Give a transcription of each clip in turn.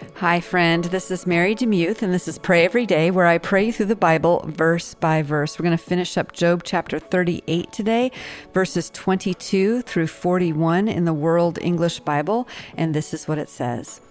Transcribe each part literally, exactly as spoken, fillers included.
Hi, friend. This is Mary DeMuth, and this is Pray Every Day, where I pray through the Bible verse by verse. We're going to finish up Job chapter thirty-eight today, verses twenty-two through forty-one in the World English Bible, and this is what it says.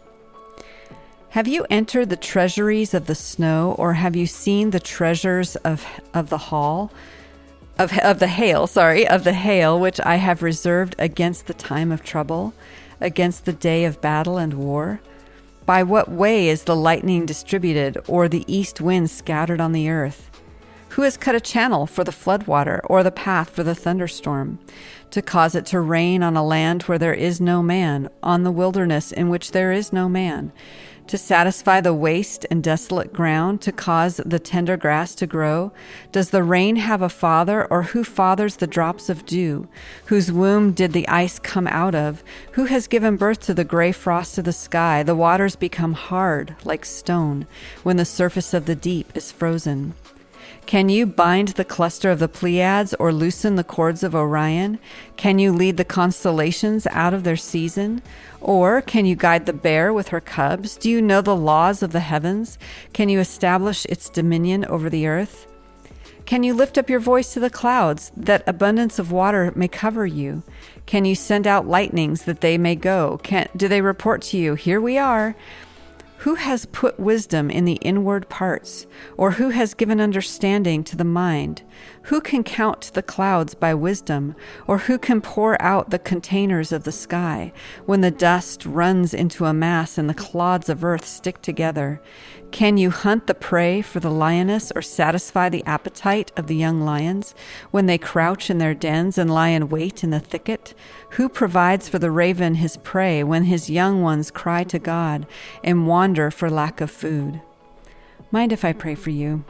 Have you entered the treasuries of the snow, or have you seen the treasures of, of the hall? Of, of the hail, sorry, of the hail, which I have reserved against the time of trouble, against the day of battle and war? By what way is the lightning distributed, or the east wind scattered on the earth? Who has cut a channel for the floodwater, or the path for the thunderstorm, to cause it to rain on a land where there is no man, on the wilderness in which there is no man, to satisfy the waste and desolate ground, to cause the tender grass to grow? Does the rain have a father, or who fathers the drops of dew? Whose womb did the ice come out of? Who has given birth to the gray frost of the sky? The waters become hard like stone when the surface of the deep is frozen. Can you bind the cluster of the Pleiades, or loosen the cords of Orion? Can you lead the constellations out of their season? Or can you guide the bear with her cubs? Do you know the laws of the heavens? Can you establish its dominion over the earth? Can you lift up your voice to the clouds, that abundance of water may cover you? Can you send out lightnings that they may go? Can, do they report to you, here we are? Who has put wisdom in the inward parts, or who has given understanding to the mind? Who can count the clouds by wisdom, or who can pour out the containers of the sky, when the dust runs into a mass and the clods of earth stick together? Can you hunt the prey for the lioness, or satisfy the appetite of the young lions, when they crouch in their dens and lie in wait in the thicket? Who provides for the raven his prey, when his young ones cry to God and wander for lack of food? Mind if I pray for you?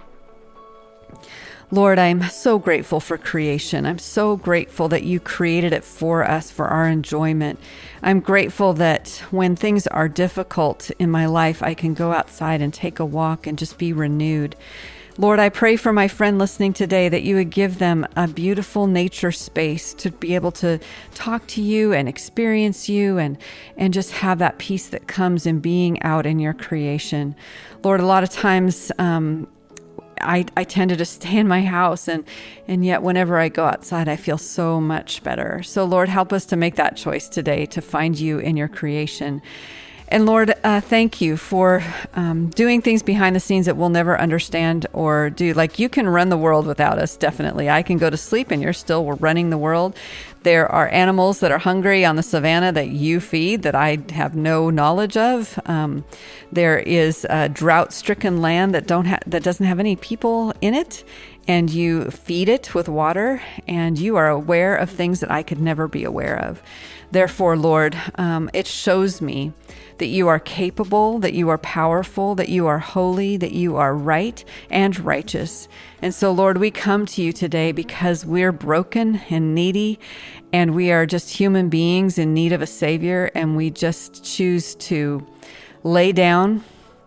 Lord, I'm so grateful for creation. I'm so grateful that you created it for us, for our enjoyment. I'm grateful that when things are difficult in my life, I can go outside and take a walk and just be renewed. Lord, I pray for my friend listening today that you would give them a beautiful nature space to be able to talk to you and experience you and, and just have that peace that comes in being out in your creation. Lord, a lot of times, um, I, I tend to just stay in my house, and, and yet whenever I go outside, I feel so much better. So Lord, help us to make that choice today to find you in your creation. And Lord, uh, thank you for um, doing things behind the scenes that we'll never understand or do. Like, you can run the world without us, definitely. I can go to sleep and you're still running the world. There are animals that are hungry on the savannah that you feed that I have no knowledge of. Um, there is a drought-stricken land that don't ha- that doesn't have any people in it, and you feed it with water, and you are aware of things that I could never be aware of. Therefore, Lord, um, it shows me that you are capable, that you are powerful, that you are holy, that you are right and righteous. And so, Lord, we come to you today because we're broken and needy, and we are just human beings in need of a Savior, and we just choose to lay down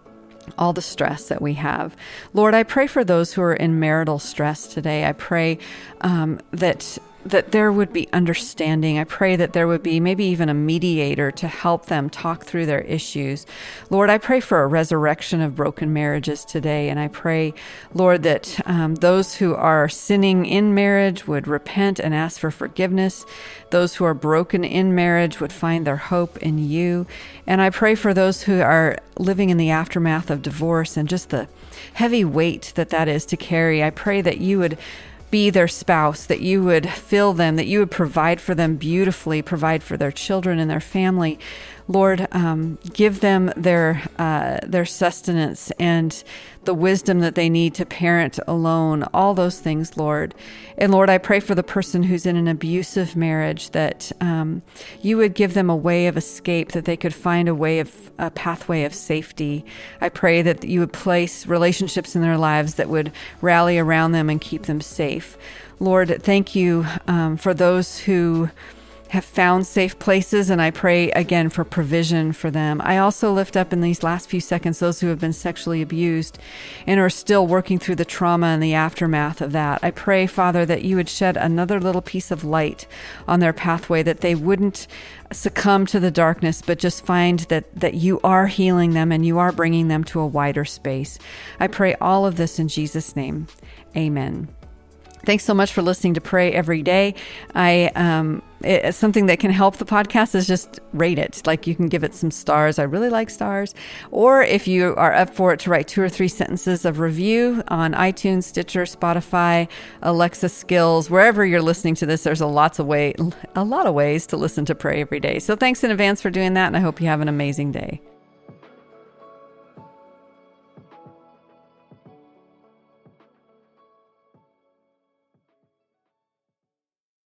all the stress that we have. Lord, I pray for those who are in marital stress today. I pray um, that that there would be understanding. I pray that there would be maybe even a mediator to help them talk through their issues. Lord, I pray for a resurrection of broken marriages today. And I pray, Lord, that um, those who are sinning in marriage would repent and ask for forgiveness. Those who are broken in marriage would find their hope in you. And I pray for those who are living in the aftermath of divorce and just the heavy weight that that is to carry. I pray that you would be their spouse, that you would fill them, that you would provide for them beautifully, provide for their children and their family. Lord, um, give them their uh, their sustenance and the wisdom that they need to parent alone, all those things, Lord. And Lord, I pray for the person who's in an abusive marriage, that um, you would give them a way of escape, that they could find a way of a pathway of safety. I pray that you would place relationships in their lives that would rally around them and keep them safe. Lord, thank you um, for those who have found safe places, and I pray again for provision for them. I also lift up in these last few seconds those who have been sexually abused and are still working through the trauma and the aftermath of that. I pray, Father, that you would shed another little piece of light on their pathway, that they wouldn't succumb to the darkness, but just find that, that you are healing them and you are bringing them to a wider space. I pray all of this in Jesus' name. Amen. Thanks so much for listening to Pray Every Day. I um, it, something that can help the podcast is just rate it. Like, you can give it some stars. I really like stars. Or if you are up for it, to write two or three sentences of review on iTunes, Stitcher, Spotify, Alexa Skills, wherever you're listening to this. There's a lots of way, a lot of ways to listen to Pray Every Day. So thanks in advance for doing that, and I hope you have an amazing day.